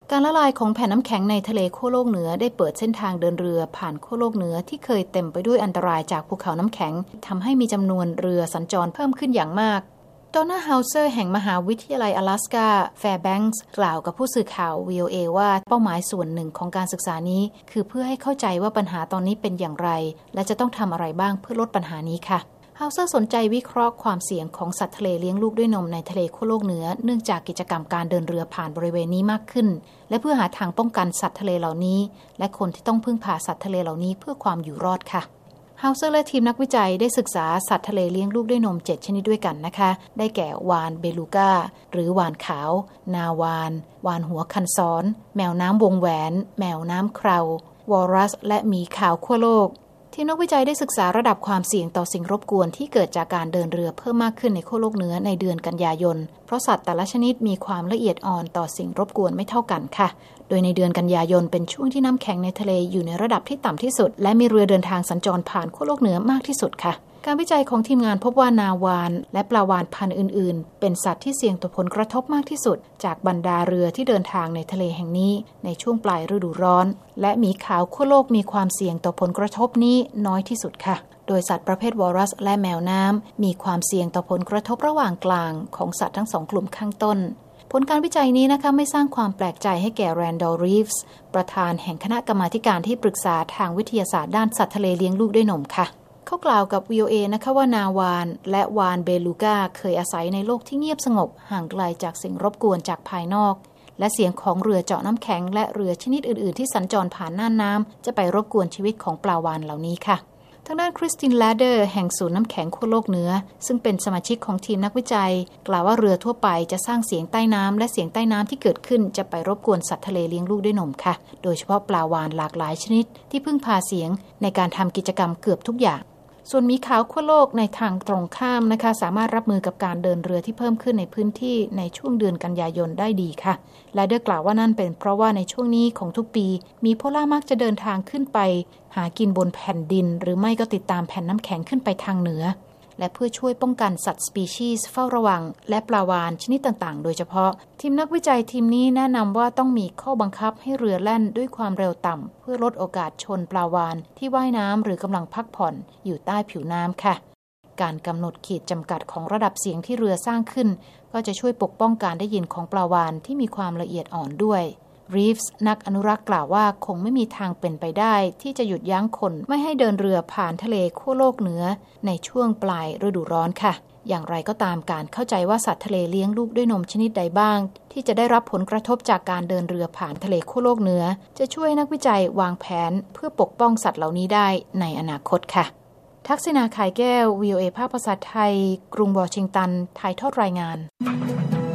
การละลายของแผ่นน้ำแข็งในทะเลขั้วโลกเหนือได้เปิดเส้นทางเดินเรือผ่านขั้วโลกเหนือที่เคยเต็มไปด้วยอันตรายจากภูเขาน้ำแข็งทำให้มีจำนวนเรือสัญจรเพิ่มขึ้นอย่างมากดอนน่าเฮาเซอร์แห่งมหาวิทยาลัย阿拉斯กาแฟร์แบงค์กล่าวกับผู้สื่อข่าว VOA ว่าเป้าหมายส่วนหนึ่งของการศึกษานี้คือเพื่อให้เข้าใจว่าปัญหาตอนนี้เป็นอย่างไรและจะต้องทำอะไรบ้างเพื่อลดปัญหานี้ค่ะเฮาเซอร์สนใจวิเคราะห์ความเสี่ยงของสัตว์ทะเลเลี้ยงลูกด้วยนมในทะเลขั้วโลกเหนือเนื่องจากกิจกรรมการเดินเรือผ่านบริเวณนี้มากขึ้นและเพื่อหาทางป้องกันสัตว์ทะเลเหล่านี้และคนที่ต้องพึ่งพาสัตว์ทะเลเหล่านี้เพื่อความอยู่รอดค่ะเฮาเซอร์และทีมนักวิจัยได้ศึกษาสัตว์ทะเลเลี้ยงลูกด้วยนม7ชนิดด้วยกันนะคะได้แก่วาฬเบลูก้าหรือวาฬขาวนาวาฬวาฬหัวคันซ้อนแมวน้ำวงแหวนแมวน้ำเคราวอรัสและหมีขาวขั้วโลกทีมนักวิจัยได้ศึกษาระดับความเสี่ยงต่อสิ่งรบกวนที่เกิดจากการเดินเรือเพิ่มมากขึ้นในขั้วโลกเหนือในเดือนกันยายนเพราะสัตว์แต่ละชนิดมีความละเอียดอ่อนต่อสิ่งรบกวนไม่เท่ากันค่ะโดยในเดือนกันยายนเป็นช่วงที่น้ำแข็งในทะเลอยู่ในระดับที่ต่ำที่สุดและมีเรือเดินทางสัญจรผ่านขั้วโลกเหนือมากที่สุดค่ะการวิจัยของทีมงานพบว่านาวาฬและปลาวาฬพันธุ์อื่นๆเป็นสัตว์ที่เสี่ยงต่อผลกระทบมากที่สุดจากบรรดาเรือที่เดินทางในทะเลแห่งนี้ในช่วงปลายฤดูร้อนและหมีขาวขั้วโลกมีความเสี่ยงต่อผลกระทบนี้น้อยที่สุดค่ะโดยสัตว์ประเภทวอรัสและแมวน้ำมีความเสี่ยงต่อผลกระทบระหว่างกลางของสัตว์ทั้งสองกลุ่มข้างต้นผลการวิจัยนี้นะคะไม่สร้างความแปลกใจให้แก่แรนดอลล์ รีฟส์ประธานแห่งคณะกรรมาการที่ปรึกษาทางวิทยาศาสตร์ด้านสัตว์ทะเลเลี้ยงลูกด้วยนมค่ะเขากล่าวกับ VOA นะคะว่านาวาฬและวาฬเบลูก้าเคยอาศัยในโลกที่เงียบสงบห่างไกลจากสิ่งรบกวนจากภายนอกและเสียงของเรือเจาะน้ำแข็งและเรือชนิดอื่นๆที่สัญจรผ่านน่านน้ำจะไปรบกวนชีวิตของปลาวาฬเหล่านี้ค่ะทางด้านคริสติน แลเดอร์แห่งศูนย์น้ำแข็งขั้วโลกเหนือซึ่งเป็นสมาชิกของทีมนักวิจัยกล่าวว่าเรือทั่วไปจะสร้างเสียงใต้น้ำและเสียงใต้น้ำที่เกิดขึ้นจะไปรบกวนสัตว์ทะเลเลี้ยงลูกด้วยนมค่ะโดยเฉพาะปลาวาฬหลากหลายชนิดที่พึ่งพาเสียงในการทำกิจกรรมเกือบทุกอย่างส่วนหมีขาวขั้วโลกในทางตรงข้ามนะคะสามารถรับมือกับการเดินเรือที่เพิ่มขึ้นในพื้นที่ในช่วงเดือนกันยายนได้ดีค่ะและได้กล่าวว่านั่นเป็นเพราะว่าในช่วงนี้ของทุกปีมีโพล่ามักจะเดินทางขึ้นไปหากินบนแผ่นดินหรือไม่ก็ติดตามแผ่นน้ำแข็งขึ้นไปทางเหนือและเพื่อช่วยป้องกันสัตว์สปีชีส์เฝ้าระวังและปลาวาฬชนิดต่างๆโดยเฉพาะทีมนักวิจัยทีมนี้แนะนำว่าต้องมีข้อบังคับให้เรือแล่นด้วยความเร็วต่ำเพื่อลดโอกาสชนปลาวาฬที่ว่ายน้ำหรือกำลังพักผ่อนอยู่ใต้ผิวน้ำค่ะการกำหนดขีดจำกัดของระดับเสียงที่เรือสร้างขึ้นก็จะช่วยปกป้องการได้ยินของปลาวาฬที่มีความละเอียดอ่อนด้วยรีฟส์นักอนุรักษ์กล่าวว่าคงไม่มีทางเป็นไปได้ที่จะหยุดยั้งคนไม่ให้เดินเรือผ่านทะเลขั้วโลกเหนือในช่วงปลายฤดูร้อนค่ะอย่างไรก็ตามการเข้าใจว่าสัตว์ทะเลเลี้ยงลูกด้วยนมชนิดใดบ้างที่จะได้รับผลกระทบจากการเดินเรือผ่านทะเลขั้วโลกเหนือจะช่วยนักวิจัยวางแผนเพื่อปกป้องสัตว์เหล่านี้ได้ในอนาคตค่ะทักษิณา ข่ายแก้ว VOA ภาคภาษาไทยกรุงวอชิงตันถ่ายทอดรายงาน